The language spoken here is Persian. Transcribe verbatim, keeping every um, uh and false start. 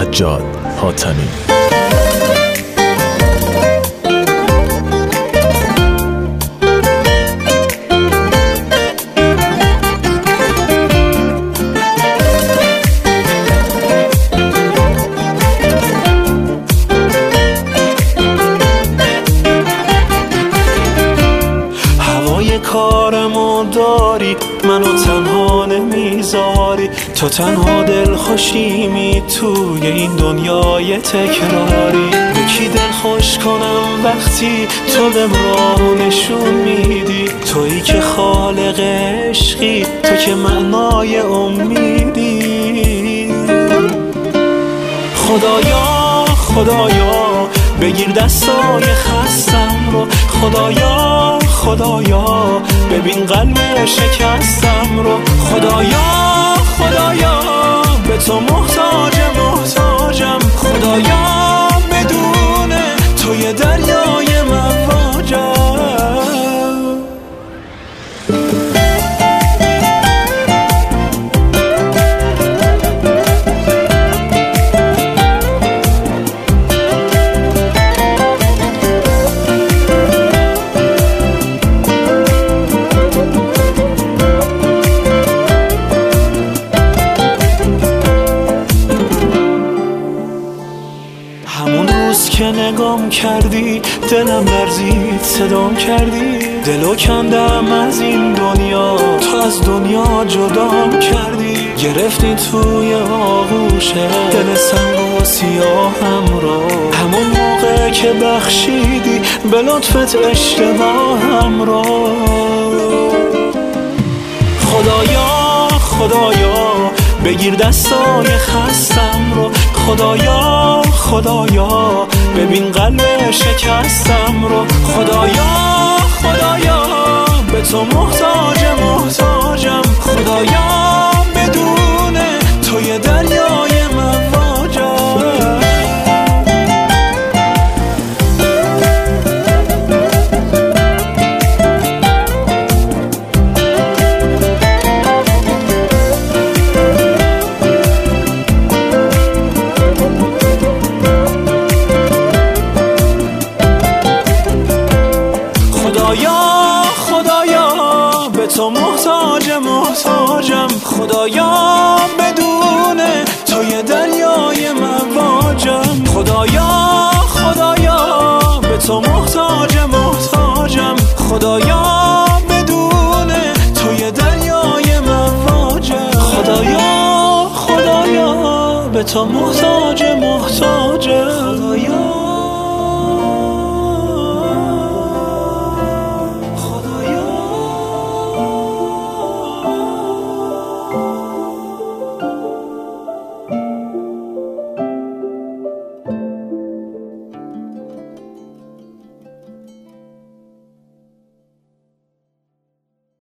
سجاد حاتمی. کارمو داری، منو تنها نمیذاری، تو تنها دل خوشیمی توی این دنیای تکراری. به کی دل خوش کنم وقتی تو بهم راه نشون میدی، تویی که خالق عشقی، تو که معنای امیدی. خدایا خدایا بگیر دستای خستم رو، خدایا خدایا ببین قلب شکستم رو. خدایا خدایا به تو محتاج محتاجم، خدایا بدون توی دریای مواجم. که نگام کردی دلم لرزید، صدام کردی دلو کندم از این دنیا، تو از دنیا جدام کردی. گرفتی توی آغوش دل سنگ و سیاهم رو، همون موقع که بخشیدی به لطفت اشتباهم رو. خدایا خدایا بگیر دستای خستم رو، خدایا خدایا ببین قلب شکستم رو. خدایا خدایا به تو محتاج محتاجم، خدایا بدون توی دریای مواجم. خدایا خدایا به تو محتاج محتاجم، خدایا بدون توی دریای مواجم. خدایا خدایا به تو محتاج محتاجم، خدایا بدون توی دریای مواجم. خدایا خدایا به تو محتاج محتاجم، خدایا